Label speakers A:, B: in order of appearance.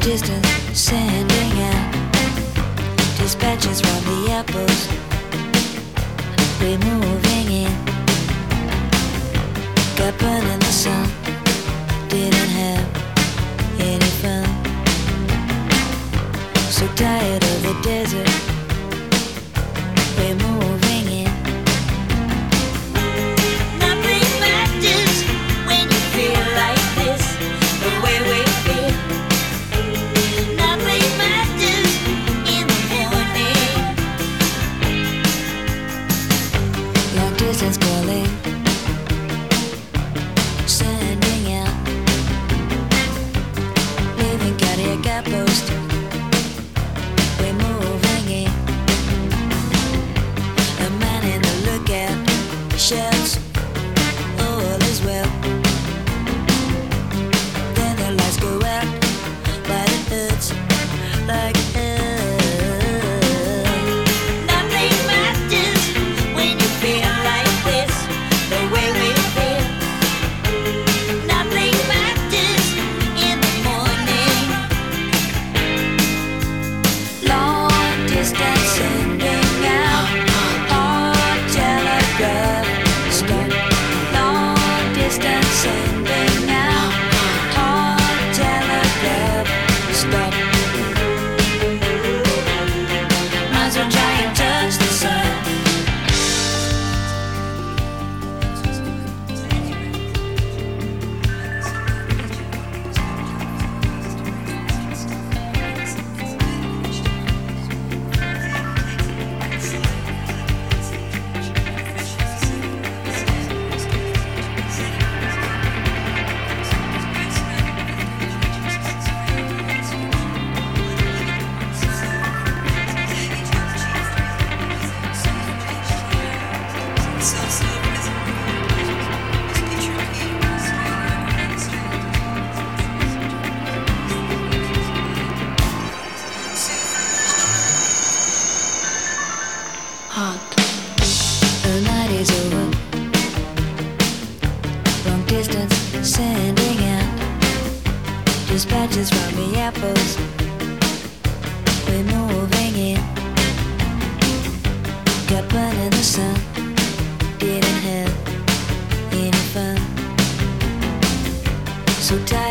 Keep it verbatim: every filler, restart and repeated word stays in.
A: distance, sending out dispatches from the outpost. We're moving in, got burned in the sun, didn't have any fun. So tired of the desert, we're moving in. Nothing matters when you feel like this, the way we feel. Nothing matters in the morning. Long distance calling, sending out, leaving cardiac outpost. We're moving in. A man in the lookout shouts, all is well. Then the lights go out, but it hurts like hell. Nothing matters when you feel like this, the way we feel. Nothing matters in the morning. Long distance sending out, hard telegraph stop. Long distance sending out, hard telegraph stop. Might as well try and touch the sun. Hot. The night is over. Long distance sending out dispatches from the outpost. We're moving in. Got burned in the sun. Didn't have any fun. So tired.